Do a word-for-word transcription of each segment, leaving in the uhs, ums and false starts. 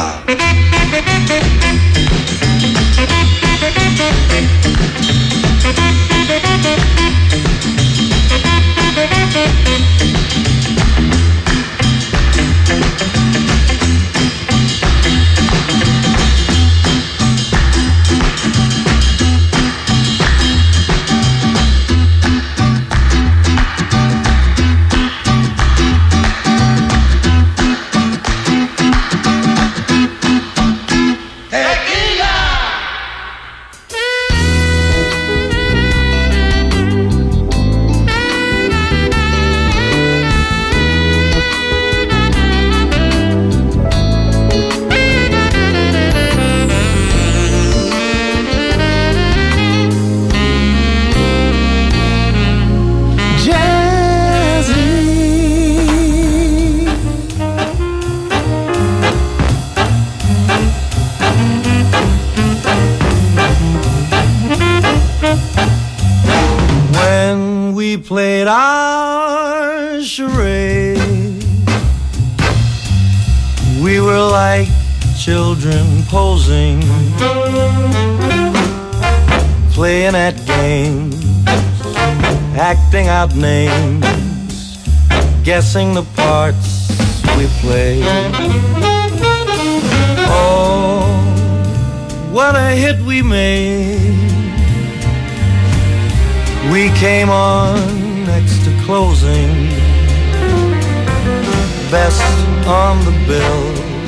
Played our charade. We were like children posing, playing at games, acting out names, guessing the parts we played. Oh, what a hit we made. We came on next to closing, best on the bill,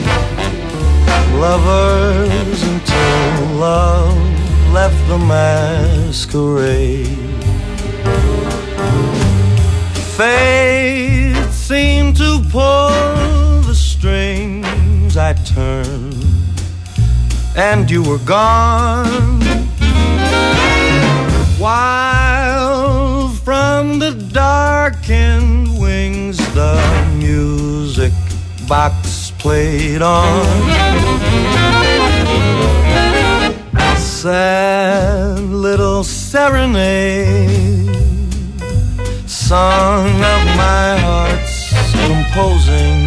lovers until love left the masquerade. Fate seemed to pull the strings. I turned and you were gone, while from the darkened wings the music box played on. Sad little serenade, song of my heart's composing.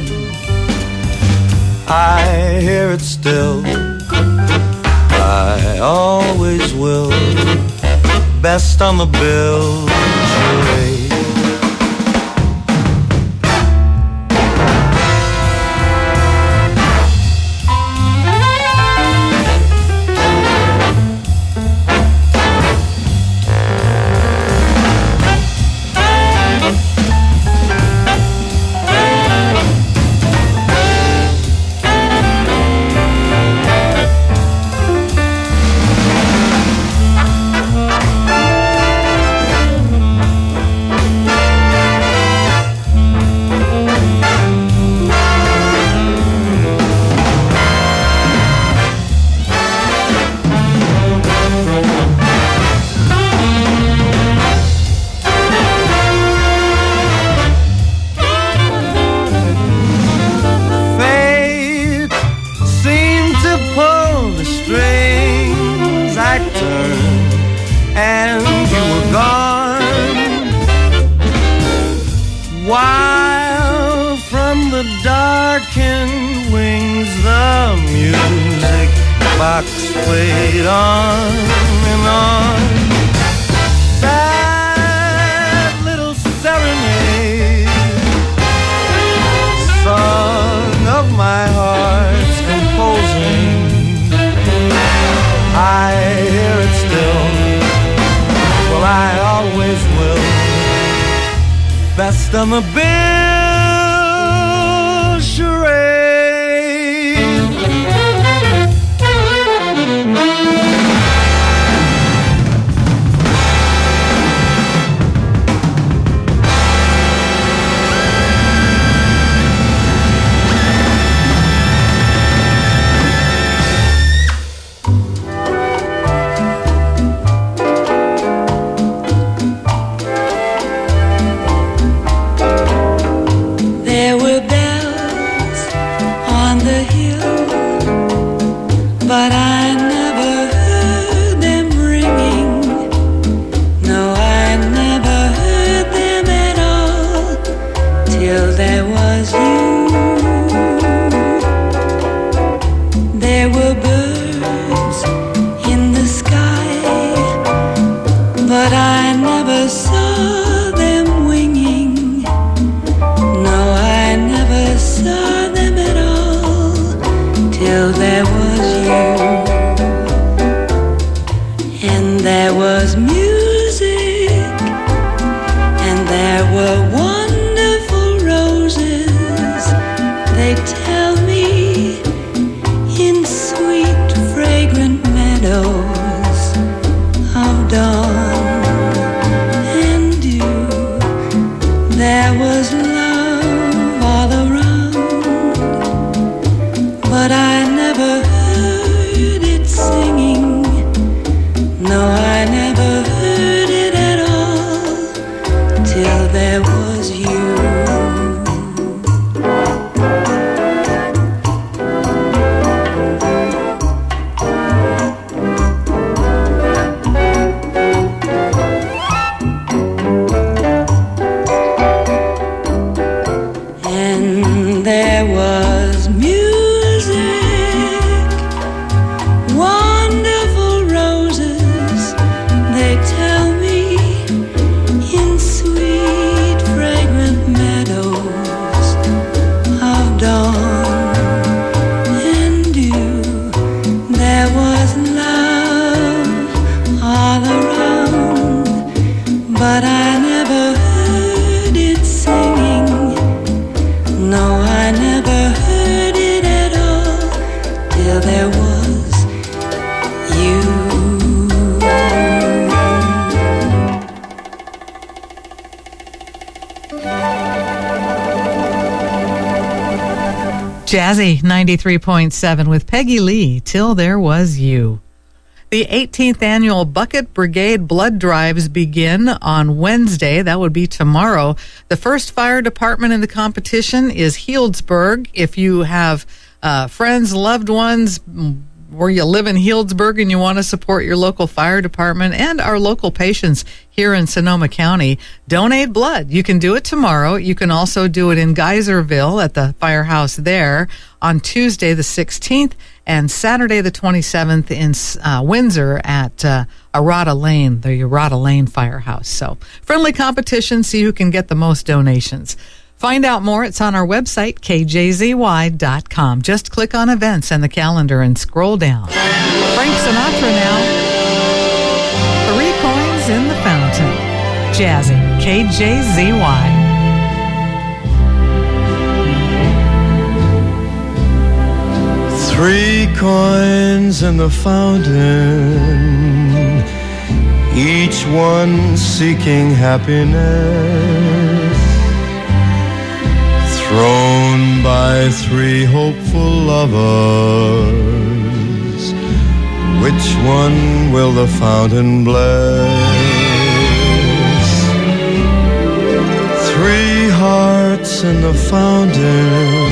I hear it still, I always will. Best on the bill, charade. Played on and on. Sad little serenade, song of my heart's composing. I hear it still, well I always will. Best on the bill, charade. But I never heard them ringing. No, I never heard them at all, till there was you. they tell me, in sweet fragrant meadows of dawn and dew, there was love all around, but I never heard it singing. No, I never heard it at all till there was you. And there was music, wonderful roses, they tell me, in sweet fragrant meadows of dawn and dew. There was love all around, but I never heard it singing. No, I never heard it at all till there was you. Jazzy ninety-three point seven with Peggy Lee, Till There Was You. The eighteenth annual Bucket Brigade Blood Drives begin on Wednesday. That would be tomorrow. The first fire department in the competition is Healdsburg. If you have uh, friends, loved ones, where you live in Healdsburg and you want to support your local fire department and our local patients here in Sonoma County, donate blood. You can do it tomorrow. You can also do it in Geyserville at the firehouse there on Tuesday the sixteenth and Saturday the twenty-seventh in uh, Windsor at uh, Arata Lane, the Arata Lane Firehouse. So friendly competition, see who can get the most donations. Find out more. It's on our website, K J Z Y dot com. Just click on events and the calendar and scroll down. Frank Sinatra now. Three coins in the fountain. Jazzy, K J Z Y. Three coins in the fountain, each one seeking happiness, thrown by three hopeful lovers. Which one will the fountain bless? Three hearts in the fountain,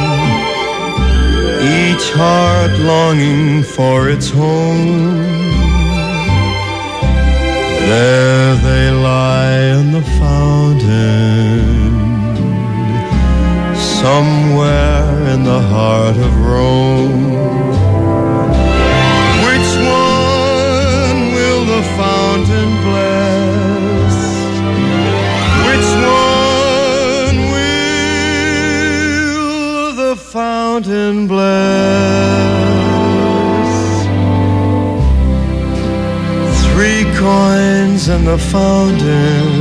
each heart longing for its home. There they lie in the fountain, somewhere in the heart of Rome. Which one will the fountain bless? Which one will the fountain bless? Three coins in the fountain,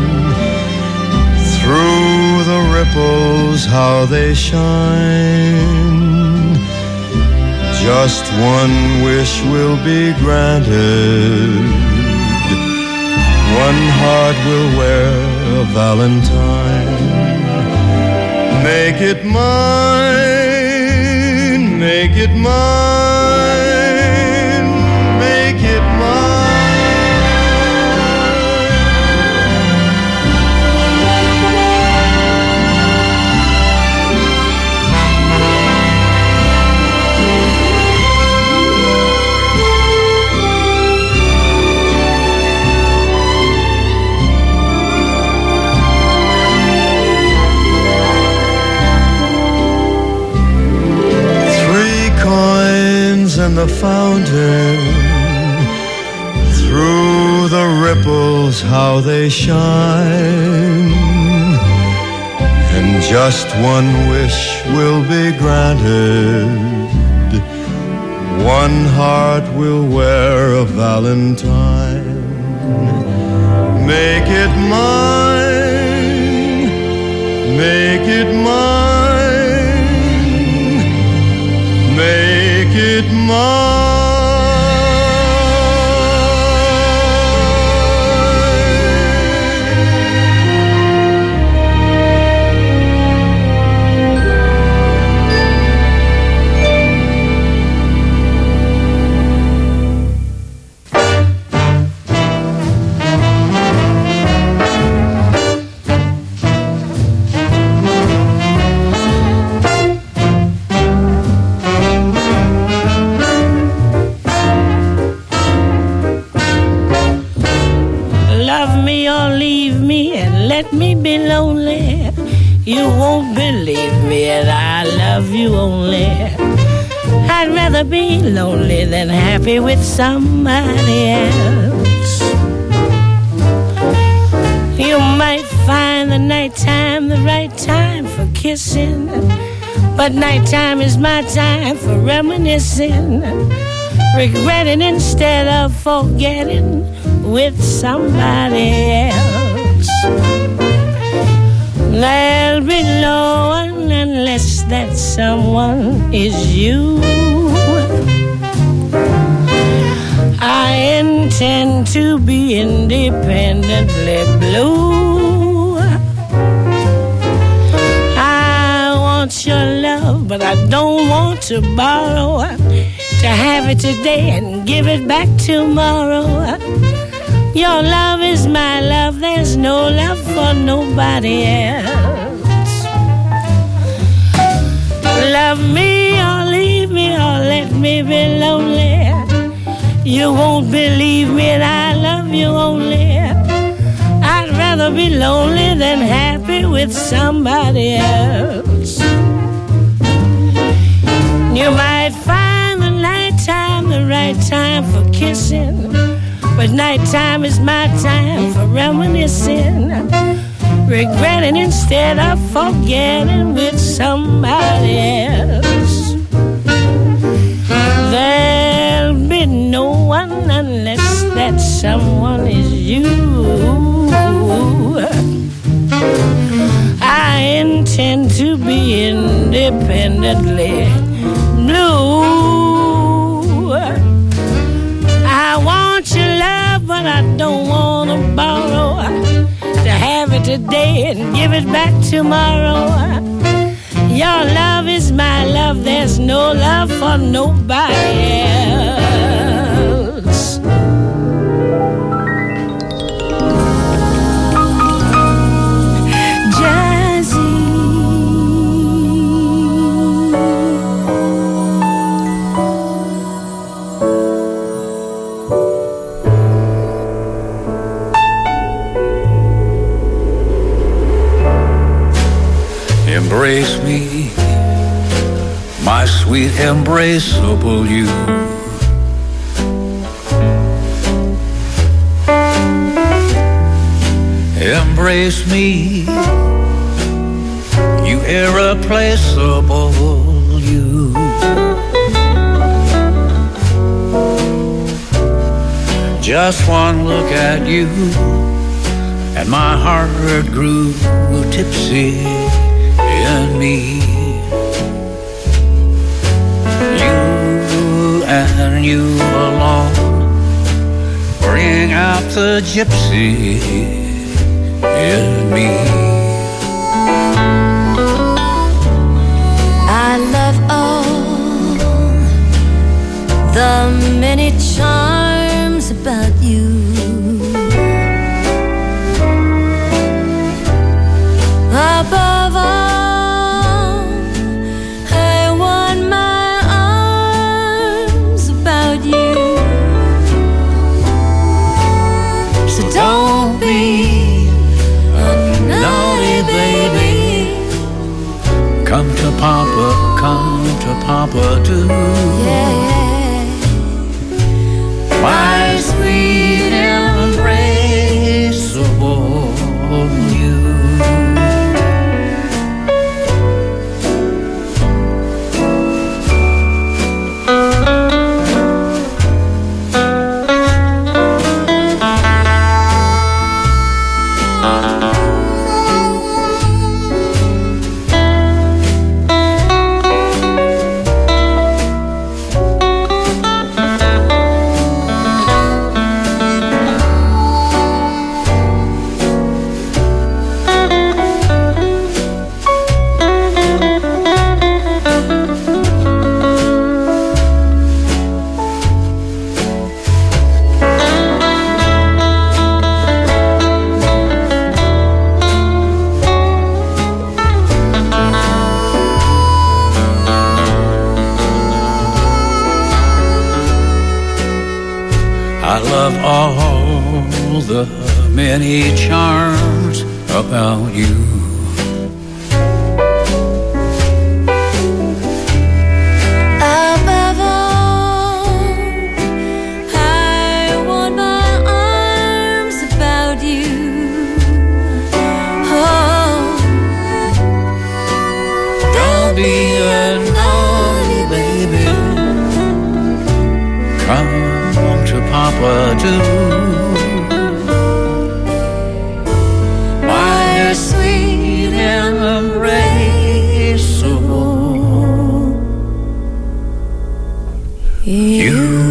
through the ripples how they shine. Just one wish will be granted, one heart will wear a valentine. Make it mine, make it mine, make it mine. In the fountain, through the ripples how they shine, and just one wish will be granted, one heart will wear a valentine. Make it mine, make it mine, make it mine. Let me be lonely. You won't believe me, and I love you only. I'd rather be lonely than happy with somebody else. You might find the nighttime the right time for kissing, but nighttime is my time for reminiscing, regretting instead of forgetting with somebody else. There'll be no one unless that someone is you. I intend to be independently blue. I want your love, but I don't want to borrow. To have it today and give it back tomorrow. Your love is my love, there's no love for nobody else. Love me or leave me or let me be lonely. You won't believe me and I love you only. I'd rather be lonely than happy with somebody else. You might find the nighttime the right time for kissing, but nighttime is my time for reminiscing, regretting instead of forgetting with somebody else. There'll be no one unless that someone is you. I intend to be independently blue. I want your love, but I don't want to borrow. To have it today and give it back tomorrow. Your love is my love, there's no love for nobody else. Embrace me, my sweet embraceable you. Embrace me, you irreplaceable you. Just one look at you, and my heart grew tipsy in me. You and you alone bring out the gypsy in me. I love all the many charms about you. Above all, I want my arms about you. So don't be a naughty baby. Come to Papa, come to Papa too. Yeah. My sweet embraceable you. I love all the many charms about you. Above all, I want my arms about you. Oh, Don't be a naughty baby. Come to Papa too. My sweet embrace, oh, you.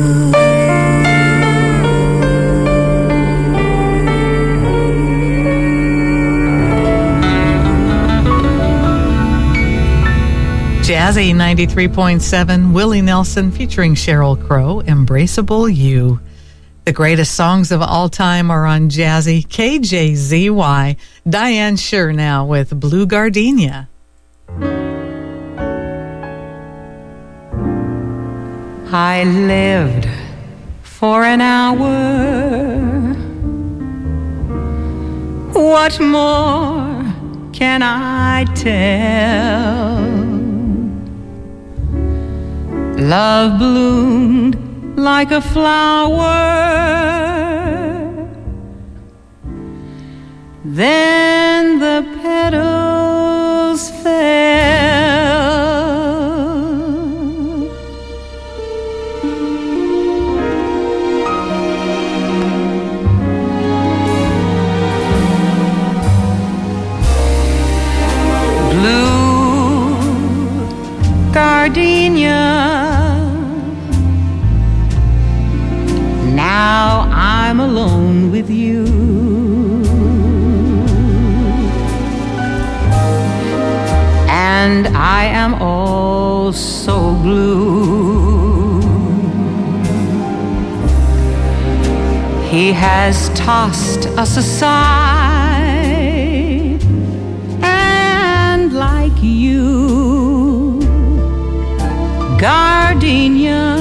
Jazzy ninety-three point seven, Willie Nelson featuring Sheryl Crow, Embraceable You. The greatest songs of all time are on Jazzy. K J Z Y. Diane Shure now with Blue Gardenia. I lived for an hour. What more can I tell? Love bloomed like a flower, then the petals fell. Blue gardenia, now I'm alone with you. And I am all so blue. He has tossed us aside, and like you, gardenia,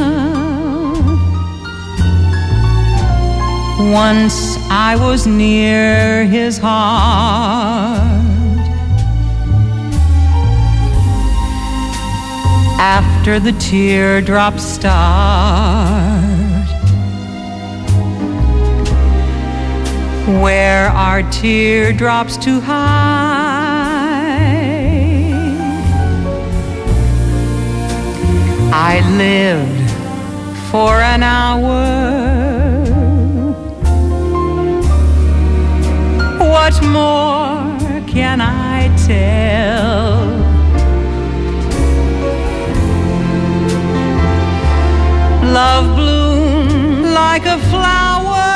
once I was near his heart. After the teardrops start, where are teardrops to hide? I lived for an hour. What more can I tell? Love bloomed like a flower,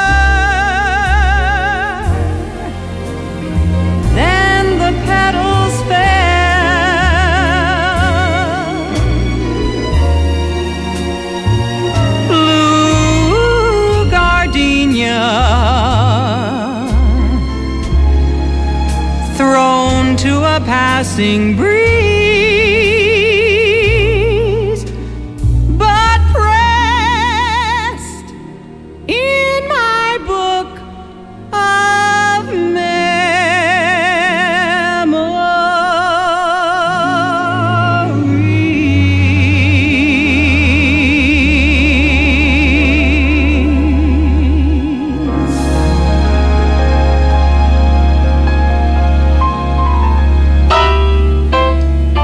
then the petals fell. Blue gardenia, thrown to a passing breeze, but pressed in my book of memories.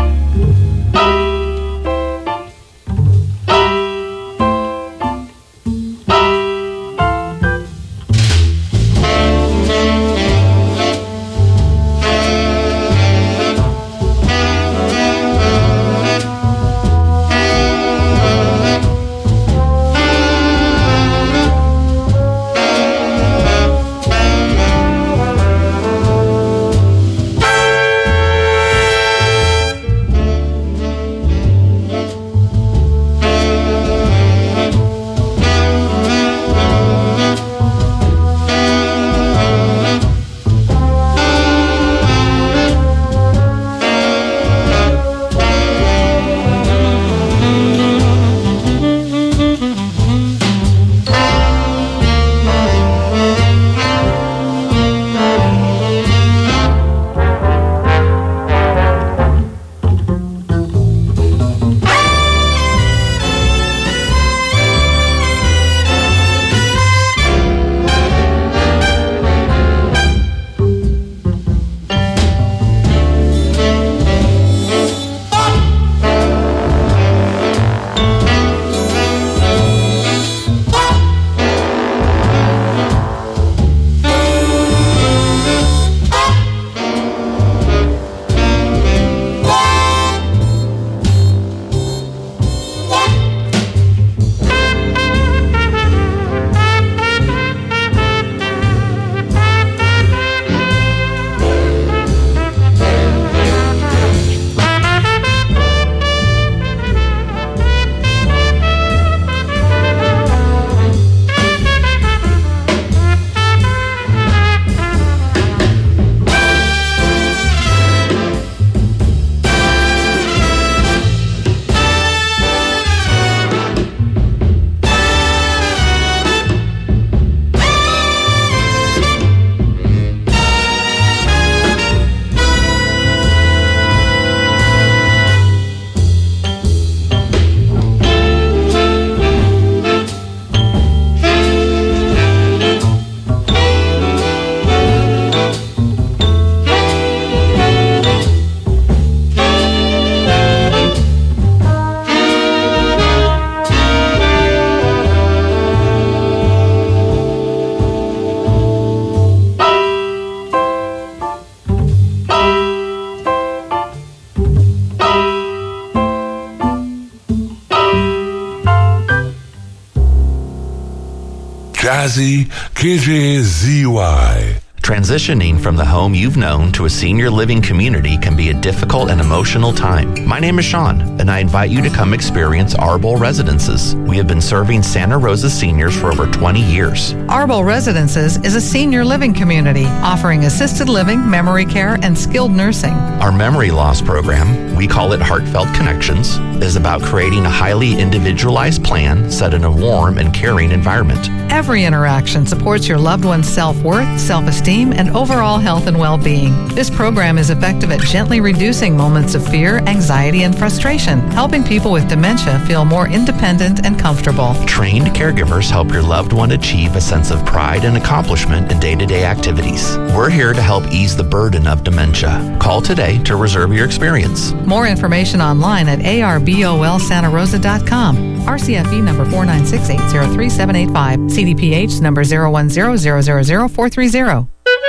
Jazzy K J Z Y. Transitioning from the home you've known to a senior living community can be a difficult and emotional time. My name is Sean, and I invite you to come experience Arbol Residences. We have been serving Santa Rosa seniors for over twenty years. Arbol Residences is a senior living community offering assisted living, memory care, and skilled nursing. Our memory loss program, we call it Heartfelt Connections, is about creating a highly individualized plan set in a warm and caring environment. Every interaction supports your loved one's self-worth, self-esteem, and overall health and well-being. This program is effective at gently reducing moments of fear, anxiety, and frustration, helping people with dementia feel more independent and comfortable. Trained caregivers help your loved one achieve a sense of pride and accomplishment in day-to-day activities. We're here to help ease the burden of dementia. Call today to reserve your experience. More information online at A R B O L Santa Rosa dot com. R C F E number four nine six eight zero three seven eight five. C D P H number zero one zero zero zero zero four three zero.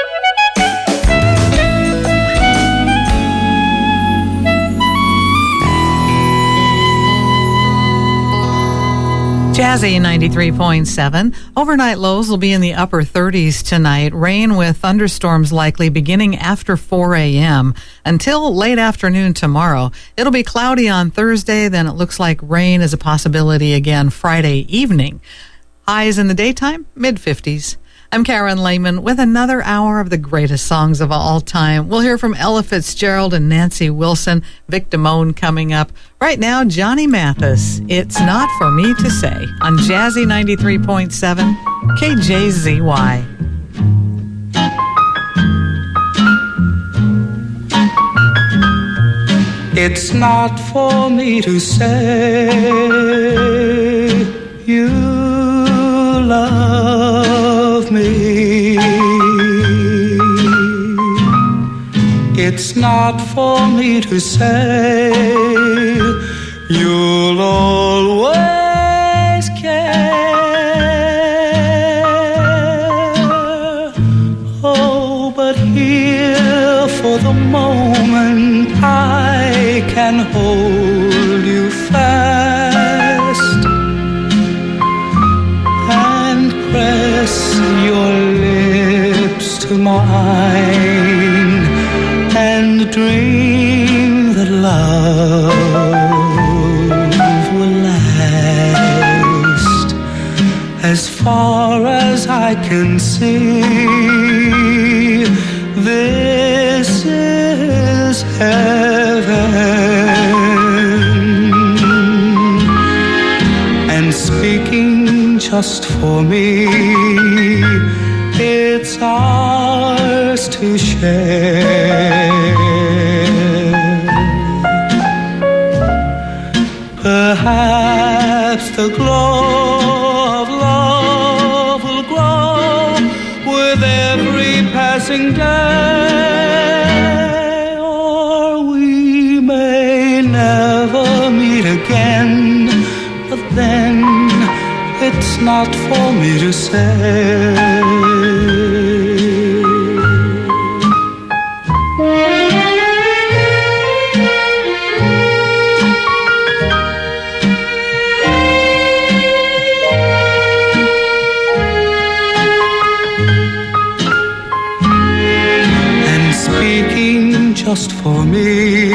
Jazzy ninety-three point seven. Overnight lows will be in the upper thirties tonight. Rain with thunderstorms likely beginning after four a.m. until late afternoon tomorrow. It'll be cloudy on Thursday, then it looks like rain is a possibility again Friday evening. Highs in the daytime, mid-fifties. I'm Karen Lehman with another hour of the greatest songs of all time. We'll hear from Ella Fitzgerald and Nancy Wilson. Vic Damone coming up. Right now, Johnny Mathis. It's Not For Me To Say on Jazzy ninety-three point seven K J Z Y. It's not for me to say you love me. It's not for me to say you'll always care. Oh, but here for the moment I can hold you fast and press your lips to mine and dream that love will last as far as I can see. This is heaven, and speaking just for me, it's ours to share. Perhaps the glow of love will grow with every passing day, or we may never meet again, but then it's not for me to say. Just for me,